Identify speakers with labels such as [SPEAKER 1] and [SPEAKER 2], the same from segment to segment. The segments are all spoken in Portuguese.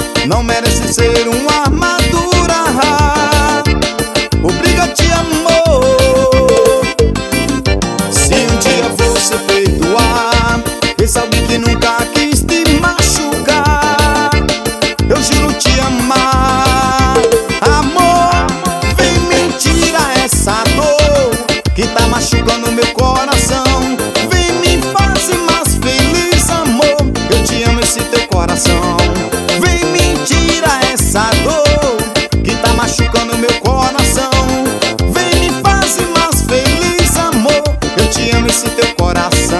[SPEAKER 1] não merece ser uma armadura. Obriga-te, amor. Se um dia você perdoar esse alguém que nunca quis te machucar, eu juro te amar. Amor, vem me tirar essa dor que tá machucando meu coração. Vem me fazer mais feliz, amor, eu te amo esse teu coração. Vem me tirar essa dor que tá machucando meu coração. Vem me fazer mais feliz, amor, eu te amo esse teu coração.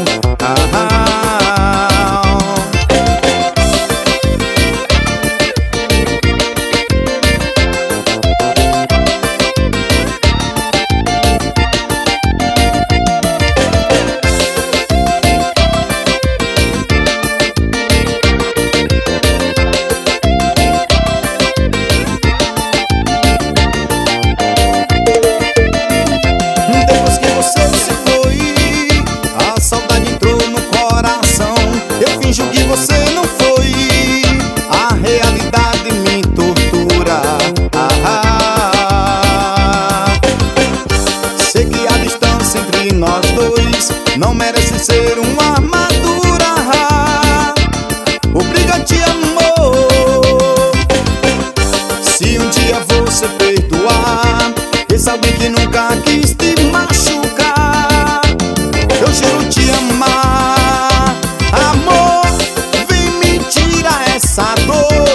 [SPEAKER 1] Finjo que você não foi, a realidade me tortura. Sei que a distância entre nós dois não merece ser uma armadura. Obriga-te, amor. Se um dia você perdoar esse alguém que nunca quis te machucar, eu juro te amar. Amor, vem me tirar essa dor